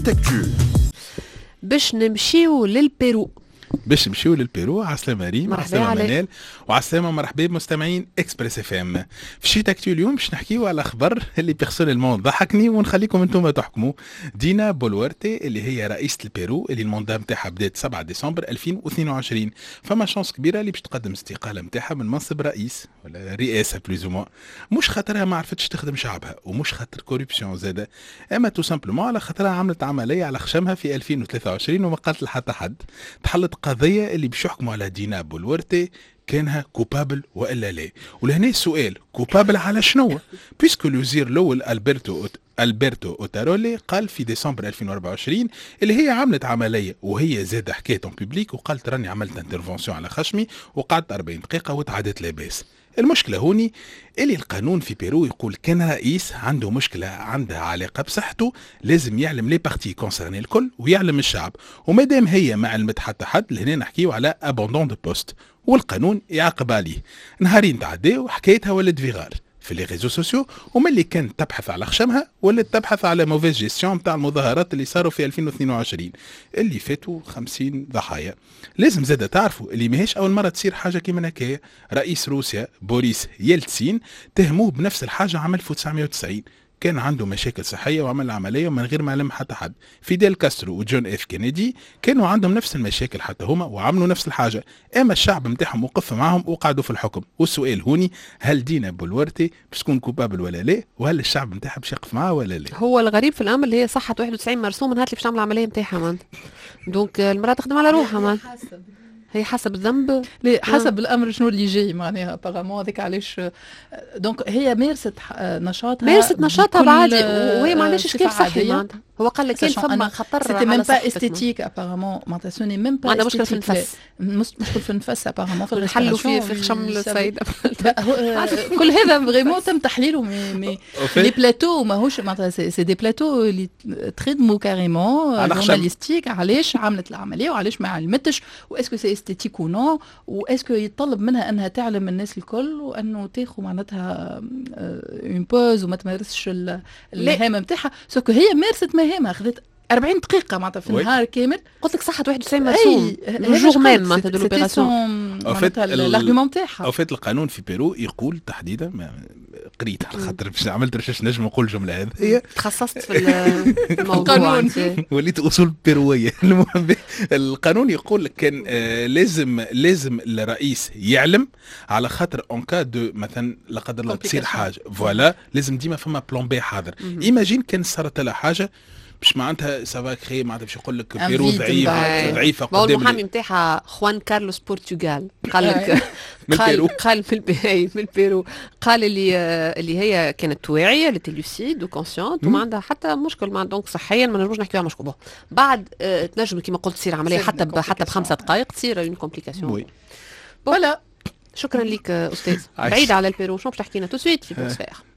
شيت اكتو. باش نمشيو للبيرو. عسلامة ريم، عسلامة منال، وعسلامة مرحبا بمستمعين اكسبريس اف ام. في شيت اكتو اليوم باش نحكيو على خبر اللي بيرسونيلمون ضحكني ونخليكم انتم تحكموا. دينا بولورتي اللي هي رئيسة البيرو اللي الموندا نتاعها بدات 7 ديسمبر 2022، فما شانس كبيرة اللي باش تقدم استقالة نتاعها من منصب رئيس ولا رئاسة بلوز موا، مش خاطرها ما عرفتش تخدم شعبها ومش خاطر كوريبسيون زاده، اما تو سامبلومون على خاطرها عملت عملية على خشمها في 2023 وما قالت لحتى حد. تحلت قضية اللي باش يحكموا على دينا بولورتي كانها كوبابل والا لا، ولهنا السؤال كوبابل على شنو؟ بيسكو الوزير الاول البرتو اوتارولي قال في ديسمبر 2024 اللي هي عملت عمليه وهي زاد حكايه اون بوبليك وقالت راني عملت انترفونسيون على خشمي وقعدت 40 دقيقه وتعادت لاباس. المشكله هوني اللي القانون في بيرو يقول كان رئيس عنده مشكله عندها علاقه بصحته لازم يعلم لي بارتي كونسيرني الكل ويعلم الشعب، ومادام هي ما علمت حتى حد لهنا نحكيو على ابوندون دو بوست والقانون يعاقب عليه. نهارين تعدي وحكايتها ولد فيغال في لي ريزو سوسيو، ومن اللي كانت تبحث على خشمها ولات تبحث على موفيز جيستيون نتاع المظاهرات اللي صاروا في 2022 اللي فاتوا 50 ضحايا. لازم زاده تعرفوا اللي ماهيش اول مره تصير حاجه كيما هكايا. رئيس روسيا بوريس يلتسين تهموه بنفس الحاجه عام 1990، كان عنده مشاكل صحيه وعمل عمليه من غير ما علم حتى حد. فيديل كاسترو وجون اف كينيدي كانوا عندهم نفس المشاكل حتى هما وعملوا نفس الحاجه، اما الشعب نتاعهم وقف معهم وقعدوا في الحكم. والسؤال هوني هل دينا بولورتي باش تكون كوبابل ولا لا، وهل الشعب نتاعها باش يقف معها ولا لا؟ هو الغريب في الامر اللي هي صحت 91 مرسوم من هات اللي باش تعمل العمليه نتاعها مان، دونك المراه تخدم على روحها مان، هي حسب الذنب حسب الامر شنو اللي جاي معناها ابارامون هذاك علاش. دونك هي مارست نشاطها بعادي وهي ما عندهاش اشكال صحي معناتها. هو قال لك كان فما خطر سيتي ميم با استيتيك ابارامون معناتها سوني ميم با عندها مشكله في النفس، مشكل في النفس ابارامون في نحلوا في خشم السيده. كل هذا فريمون تم تحليله مي لي بلاتو ماهوش معناتها سي دي بلاتو اللي تخدموا كاريمون جورناليستيك علاش عملت العمليه وعلاش ما علمتش واسكو سي استيتيك و نو واسكو يتطلب منها انها تعلم الناس الكل وانه تاخذ معناتها اون بوز وما تمارسش المهام نتاعها. سوكو هي مارست مهامها اخذت 40 دقيقة معناتها في النهار كامل. قلت لك صحت 91 مرسوم جور ميم معناتها دو لوبيراسيون معناتها الارغيومون تاعها. او فات القانون في بيرو يقول تحديدا قريت على خاطر باش عملت ريسيرش نجم نقول الجملة هذه هي تخصصت في الموضوع وليت اصول بيروية. المهم القانون يقول كان لازم الرئيس يعلم على خاطر اون كا دو مثلا لا قدر الله تصير حاجة فوالا لازم ديما فما بلان بي حاضر. ايماجين كان صارت لها حاجة مش معناتها سافا كري معناتها باش يقول لك بيرو ضعيفه قدام المحامي نتاعها خوان كارلوس بورتوغال قال لك قال من البيرو قال اللي هي كانت واعيه اللي لوسيد وكونسيونت وما عندها حتى مشكل مع دونك صحيا ما نجموش نحكيو على مشكل بعد تنجم كما قلت تصير عمليه حتى ب5 دقائق تصير اون كومبليكاسيون. فوالا شكرا لك استاذ. بعيد على البيرو شنو باش تحكينا تو سويت في بوكسفير؟